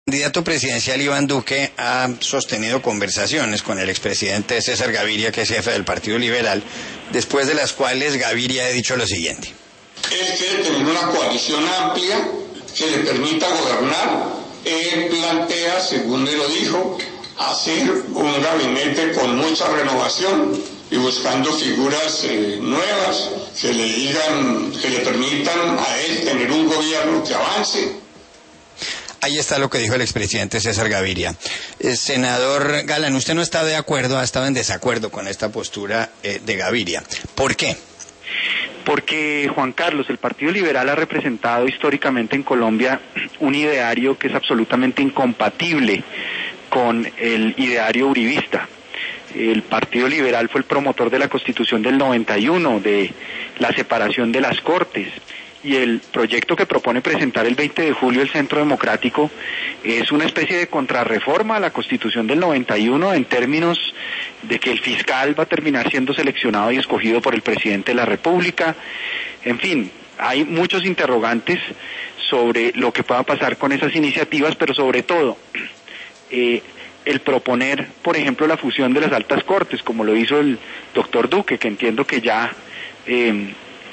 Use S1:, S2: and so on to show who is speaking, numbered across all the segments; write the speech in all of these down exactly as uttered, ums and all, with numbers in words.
S1: El candidato presidencial Iván Duque ha sostenido conversaciones con el expresidente César Gaviria, que es jefe del Partido Liberal, después de las cuales Gaviria ha dicho lo siguiente.
S2: Él quiere tener una coalición amplia que le permita gobernar. Él plantea, según él lo dijo, hacer un gabinete con mucha renovación y buscando figuras eh, nuevas que le digan, que le permitan a él tener un gobierno que avance.
S1: Ahí está lo que dijo el expresidente César Gaviria. Eh, senador Galán, usted no está de acuerdo, ha estado en desacuerdo con esta postura eh, de Gaviria. ¿Por qué?
S3: Porque, Juan Carlos, el Partido Liberal ha representado históricamente en Colombia un ideario que es absolutamente incompatible con el ideario uribista. El Partido Liberal fue el promotor de la Constitución del noventa y uno, de la separación de las Cortes. Y el proyecto que propone presentar el veinte de julio el Centro Democrático es una especie de contrarreforma a la Constitución del noventa y uno en términos de que el fiscal va a terminar siendo seleccionado y escogido por el presidente de la República. En fin, hay muchos interrogantes sobre lo que pueda pasar con esas iniciativas, pero sobre todo eh, el proponer, por ejemplo, la fusión de las altas cortes, como lo hizo el doctor Duque, que entiendo que ya Eh,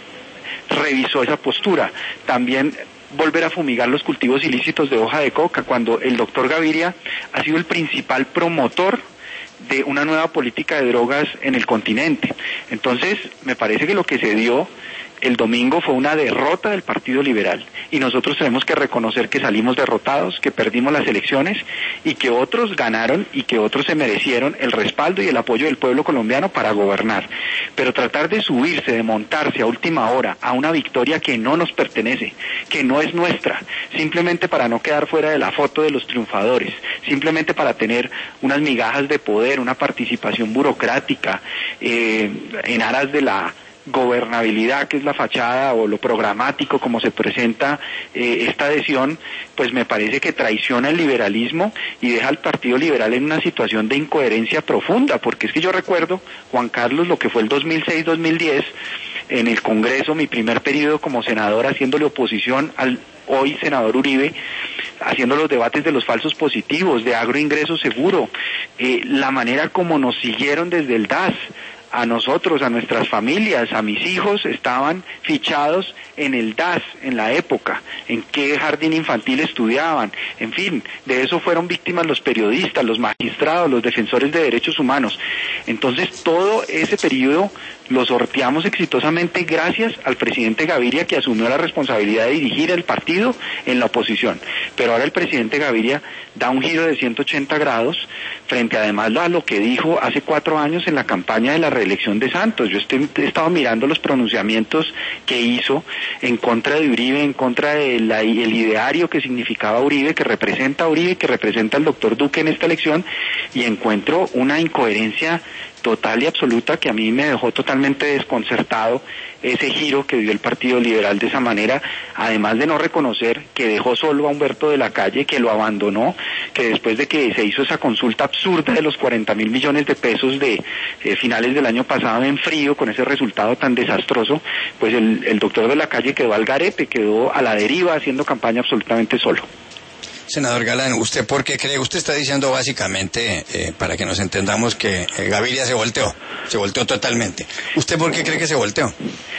S3: revisó esa postura. También volver a fumigar los cultivos ilícitos de hoja de coca, cuando el doctor Gaviria ha sido el principal promotor de una nueva política de drogas en el continente. Entonces, me parece que lo que se dio el domingo fue una derrota del Partido Liberal, y nosotros tenemos que reconocer que salimos derrotados, que perdimos las elecciones y que otros ganaron y que otros se merecieron el respaldo y el apoyo del pueblo colombiano para gobernar. Pero tratar de subirse, de montarse a última hora a una victoria que no nos pertenece, que no es nuestra, simplemente para no quedar fuera de la foto de los triunfadores, simplemente para tener unas migajas de poder, una participación burocrática eh, en aras de la gobernabilidad, que es la fachada o lo programático como se presenta eh, esta adhesión, pues me parece que traiciona el liberalismo y deja al Partido Liberal en una situación de incoherencia profunda, porque es que yo recuerdo, Juan Carlos, lo que fue el dos mil seis dos mil diez en el Congreso, mi primer periodo como senador, haciéndole oposición al hoy senador Uribe, haciendo los debates de los falsos positivos, de agroingreso seguro, eh, la manera como nos siguieron desde el D A S, a nosotros, a nuestras familias, a mis hijos, estaban fichados en el D A S en la época, en qué jardín infantil estudiaban, en fin, de eso fueron víctimas los periodistas, los magistrados, los defensores de derechos humanos. Entonces, todo ese periodo lo sorteamos exitosamente gracias al presidente Gaviria, que asumió la responsabilidad de dirigir el partido en la oposición. Pero ahora el presidente Gaviria da un giro de ciento ochenta grados frente además a lo que dijo hace cuatro años en la campaña de la reelección de Santos. Yo estoy, he estado mirando los pronunciamientos que hizo en contra de Uribe, en contra del el ideario que significaba Uribe, que representa a Uribe, que representa al doctor Duque en esta elección, y encuentro una incoherencia total y absoluta que a mí me dejó totalmente desconcertado ese giro que dio el Partido Liberal de esa manera, además de no reconocer que dejó solo a Humberto de la Calle, que lo abandonó, que después de que se hizo esa consulta absurda de los cuarenta mil millones de pesos de eh, finales del año pasado en frío, con ese resultado tan desastroso, pues el, el doctor de la Calle quedó al garete, quedó a la deriva haciendo campaña absolutamente solo.
S1: Senador Galán, ¿usted por qué cree? Usted está diciendo básicamente, eh, para que nos entendamos, que eh, Gaviria se volteó, se volteó totalmente. ¿Usted por qué cree que se volteó?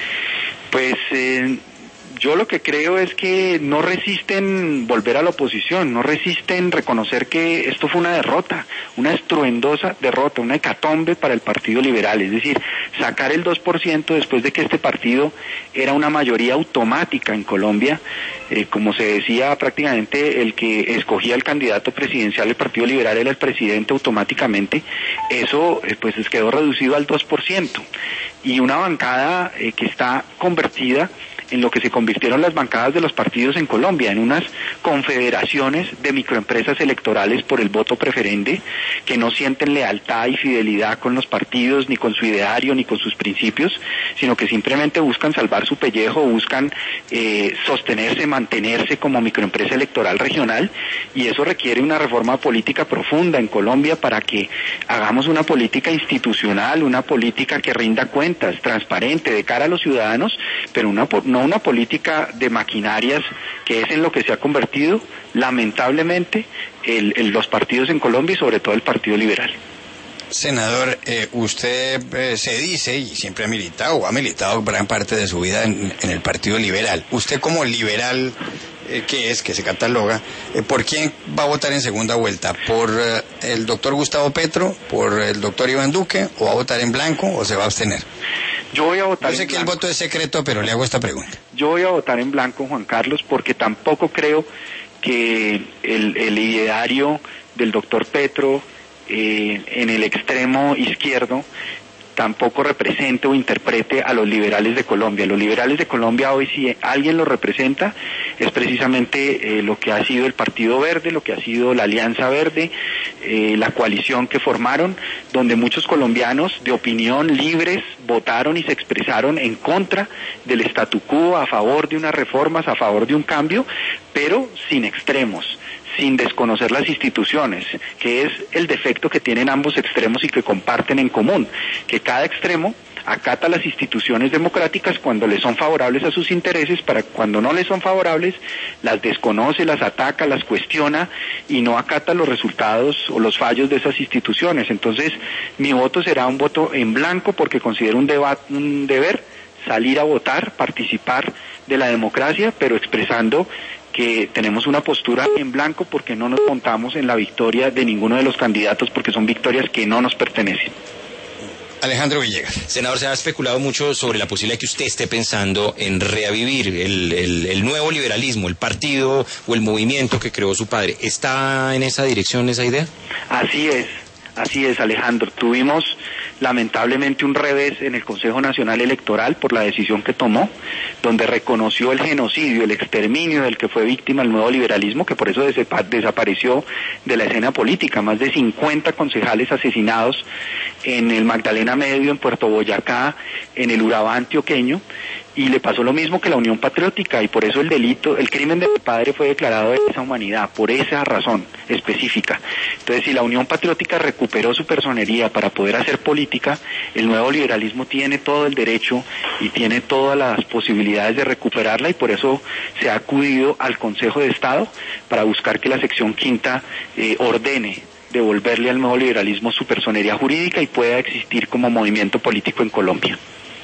S3: Pues eh, yo lo que creo es que no resisten volver a la oposición, no resisten reconocer que esto fue una derrota, una estruendosa derrota, una hecatombe para el Partido Liberal, es decir, sacar el dos por ciento después de que este partido era una mayoría automática en Colombia, eh, como se decía, prácticamente el que escogía el candidato presidencial del Partido Liberal era el presidente automáticamente, eso eh, pues quedó reducido al dos por ciento, y una bancada eh, que está convertida en lo que se convirtieron las bancadas de los partidos en Colombia, en unas confederaciones de microempresas electorales por el voto preferente, que no sienten lealtad y fidelidad con los partidos, ni con su ideario, ni con sus principios, sino que simplemente buscan salvar su pellejo, buscan eh, sostenerse, mantenerse como microempresa electoral regional, y eso requiere una reforma política profunda en Colombia para que hagamos una política institucional, una política que rinda cuentas, transparente, de cara a los ciudadanos, pero una no una política de maquinarias, que es en lo que se ha convertido lamentablemente el, el, los partidos en Colombia y sobre todo el Partido Liberal.
S1: Senador, eh, usted eh, se dice, y siempre ha militado, o ha militado gran parte de su vida en, en el Partido Liberal. Usted como liberal, eh, ¿qué es? Que se cataloga, eh, ¿por quién va a votar en segunda vuelta? ¿Por eh, el doctor Gustavo Petro? ¿Por el doctor Iván Duque? ¿O va a votar en blanco o se va a abstener?
S3: Yo voy a votar
S1: Yo sé
S3: en
S1: que
S3: blanco.
S1: El voto es secreto, pero le hago esta pregunta.
S3: Yo voy a votar en blanco, Juan Carlos, porque tampoco creo que el, el ideario del doctor Petro eh, en el extremo izquierdo tampoco represente o interprete a los liberales de Colombia. Los liberales de Colombia hoy, si alguien los representa, es precisamente eh, lo que ha sido el Partido Verde, lo que ha sido la Alianza Verde, eh, la coalición que formaron, donde muchos colombianos de opinión libres votaron y se expresaron en contra del statu quo, a favor de unas reformas, a favor de un cambio, pero sin extremos, sin desconocer las instituciones, que es el defecto que tienen ambos extremos y que comparten en común, que cada extremo acata las instituciones democráticas cuando les son favorables a sus intereses, para cuando no les son favorables las desconoce, las ataca, las cuestiona y no acata los resultados o los fallos de esas instituciones. Entonces, mi voto será un voto en blanco porque considero un, deba- un deber salir a votar, participar de la democracia, pero expresando que tenemos una postura en blanco porque no nos montamos en la victoria de ninguno de los candidatos, porque son victorias que no nos pertenecen.
S1: Alejandro Villegas.
S4: Senador, se ha especulado mucho sobre la posibilidad de que usted esté pensando en revivir el, el, el nuevo liberalismo, el partido o el movimiento que creó su padre. ¿Está en esa dirección esa idea?
S3: Así es, así es, Alejandro. Tuvimos lamentablemente un revés en el Consejo Nacional Electoral por la decisión que tomó, donde reconoció el genocidio, el exterminio del que fue víctima el nuevo liberalismo, que por eso desapareció de la escena política. Más de cincuenta concejales asesinados en el Magdalena Medio, en Puerto Boyacá, en el Urabá antioqueño, y le pasó lo mismo que la Unión Patriótica, y por eso el delito, el crimen de mi padre fue declarado de lesa humanidad, por esa razón específica. Entonces, si la Unión Patriótica recuperó su personería para poder hacer política, el nuevo liberalismo tiene todo el derecho y tiene todas las posibilidades de recuperarla, y por eso se ha acudido al Consejo de Estado para buscar que la sección quinta eh, ordene devolverle al nuevo liberalismo su personería jurídica y pueda existir como movimiento político en Colombia.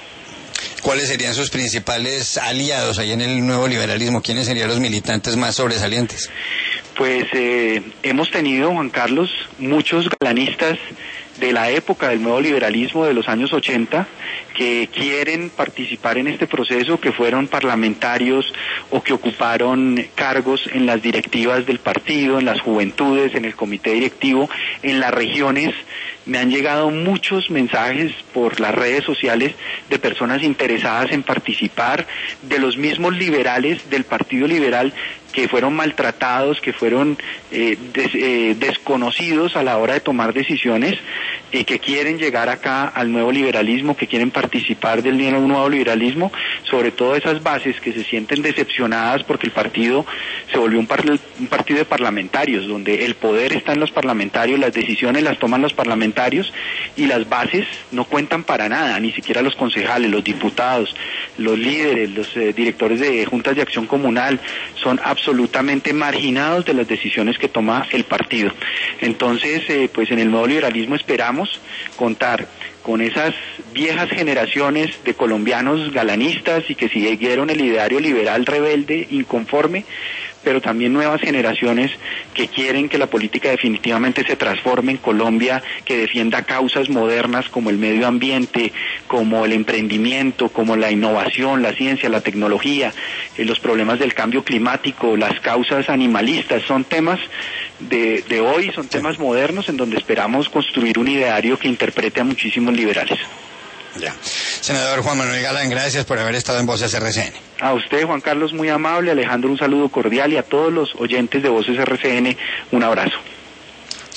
S1: ¿Cuáles serían sus principales aliados ahí en el nuevo liberalismo? ¿Quiénes serían los militantes más sobresalientes?
S3: Pues eh, hemos tenido, Juan Carlos, muchos galanistas de la época del nuevo liberalismo de los años ochenta que quieren participar en este proceso, que fueron parlamentarios o que ocuparon cargos en las directivas del partido, en las juventudes, en el comité directivo, en las regiones. Me han llegado muchos mensajes por las redes sociales de personas interesadas en participar, de los mismos liberales del Partido Liberal que fueron maltratados, que fueron eh, des, eh, desconocidos a la hora de tomar decisiones, eh, que quieren llegar acá al nuevo liberalismo, que quieren participar del nuevo liberalismo, sobre todo esas bases que se sienten decepcionadas porque el partido se volvió un, par, un partido de parlamentarios, donde el poder está en los parlamentarios, las decisiones las toman los parlamentarios y las bases no cuentan para nada, ni siquiera los concejales, los diputados, los líderes, los eh, directores de juntas de acción comunal son absolutamente marginados de las decisiones que toma el partido. Entonces, eh, pues en el nuevo liberalismo esperamos contar con esas viejas generaciones de colombianos galanistas y que siguieron el ideario liberal rebelde, inconforme, pero también nuevas generaciones que quieren que la política definitivamente se transforme en Colombia, que defienda causas modernas como el medio ambiente, como el emprendimiento, como la innovación, la ciencia, la tecnología, eh, los problemas del cambio climático, las causas animalistas. Son temas de, de hoy, son temas modernos en donde esperamos construir un ideario que interprete a muchísimos liberales.
S1: Ya. Senador Juan Manuel Galán, gracias por haber estado en Voces R C N.
S3: A usted, Juan Carlos, muy amable. Alejandro, un saludo cordial, y a todos los oyentes de Voces R C N, un abrazo.